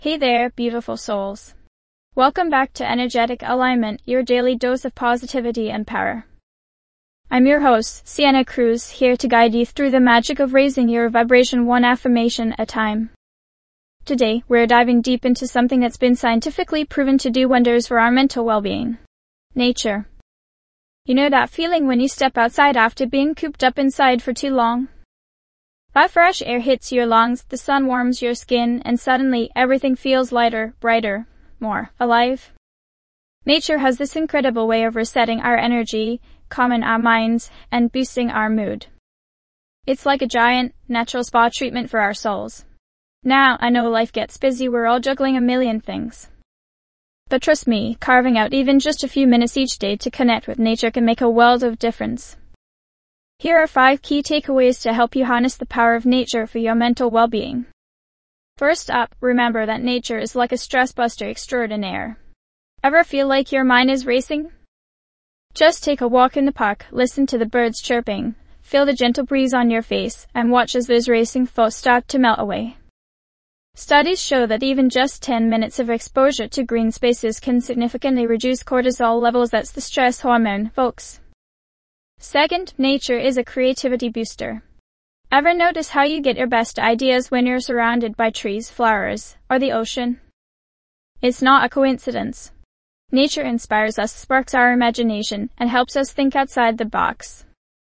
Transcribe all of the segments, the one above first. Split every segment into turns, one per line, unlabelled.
Hey there, beautiful souls. Welcome back to Energetic Alignment, your daily dose of positivity and power. I'm your host, Sienna Cruz, here to guide you through the magic of raising your vibration one affirmation at a time. Today, we're diving deep into something that's been scientifically proven to do wonders for our mental well-being. Nature. You know that feeling when you step outside after being cooped up inside for too long? That fresh air hits your lungs, the sun warms your skin, and suddenly everything feels lighter, brighter, more alive. Nature has this incredible way of resetting our energy, calming our minds, and boosting our mood. It's like a giant, natural spa treatment for our souls. Now, I know life gets busy, we're all juggling a million things. But trust me, carving out even just a few minutes each day to connect with nature can make a world of difference. Here are 5 key takeaways to help you harness the power of nature for your mental well-being. First up, remember that nature is like a stress buster extraordinaire. Ever feel like your mind is racing? Just take a walk in the park, listen to the birds chirping, feel the gentle breeze on your face, and watch as those racing thoughts start to melt away. Studies show that even just 10 minutes of exposure to green spaces can significantly reduce cortisol levels. That's the stress hormone, folks. Second, nature is a creativity booster. Ever notice how you get your best ideas when you're surrounded by trees, flowers, or the ocean? It's not a coincidence. Nature inspires us, sparks our imagination, and helps us think outside the box.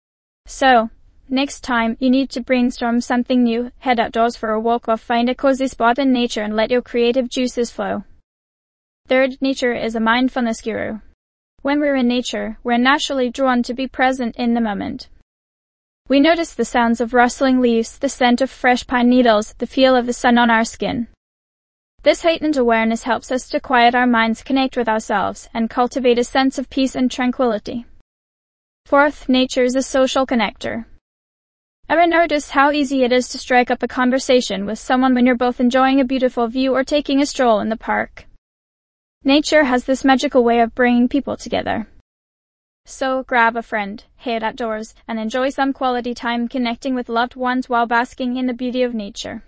So, next time you need to brainstorm something new, head outdoors for a walk or find a cozy spot in nature and let your creative juices flow. Third, nature is a mindfulness guru. When we're in nature, we're naturally drawn to be present in the moment. We notice the sounds of rustling leaves, the scent of fresh pine needles, the feel of the sun on our skin. This heightened awareness helps us to quiet our minds, connect with ourselves, and cultivate a sense of peace and tranquility. Fourth, nature is a social connector. Ever notice how easy it is to strike up a conversation with someone when you're both enjoying a beautiful view or taking a stroll in the park? Nature has this magical way of bringing people together. So grab a friend, head outdoors, and enjoy some quality time connecting with loved ones while basking in the beauty of nature.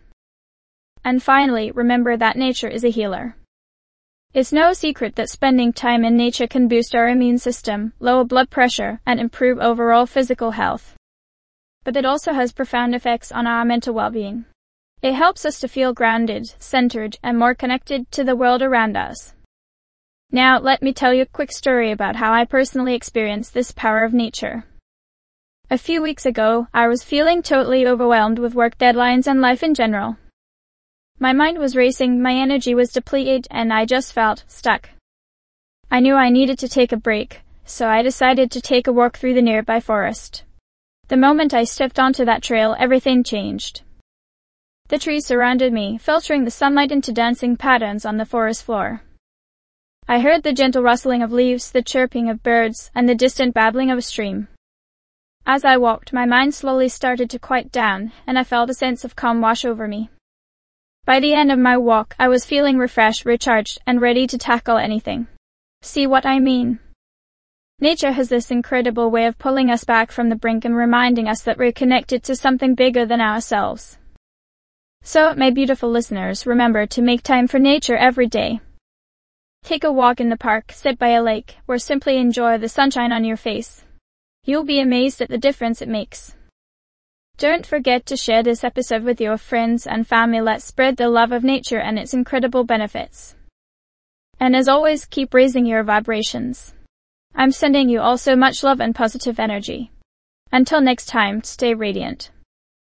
And finally, remember that nature is a healer. It's no secret that spending time in nature can boost our immune system, lower blood pressure, and improve overall physical health. But it also has profound effects on our mental well-being. It helps us to feel grounded, centered, and more connected to the world around us. Now, let me tell you a quick story about how I personally experienced this power of nature. A few weeks ago, I was feeling totally overwhelmed with work deadlines and life in general. My mind was racing, my energy was depleted, and I just felt stuck. I knew I needed to take a break, so I decided to take a walk through the nearby forest. The moment I stepped onto that trail, everything changed. The trees surrounded me, filtering the sunlight into dancing patterns on the forest floor. I heard the gentle rustling of leaves, the chirping of birds, and the distant babbling of a stream. As I walked, my mind slowly started to quiet down, and I felt a sense of calm wash over me. By the end of my walk, I was feeling refreshed, recharged, and ready to tackle anything. See what I mean? Nature has this incredible way of pulling us back from the brink and reminding us that we're connected to something bigger than ourselves. So, my beautiful listeners, remember to make time for nature every day. Take a walk in the park, sit by a lake, or simply enjoy the sunshine on your face. You'll be amazed at the difference it makes. Don't forget to share this episode with your friends and family. Let's spread the love of nature and its incredible benefits. And as always, keep raising your vibrations. I'm sending you all so much love and positive energy. Until next time, stay radiant.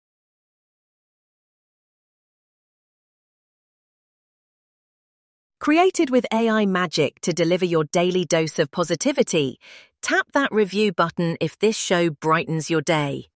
Created with AI magic to deliver your daily dose of positivity, tap that review button if this show brightens your day.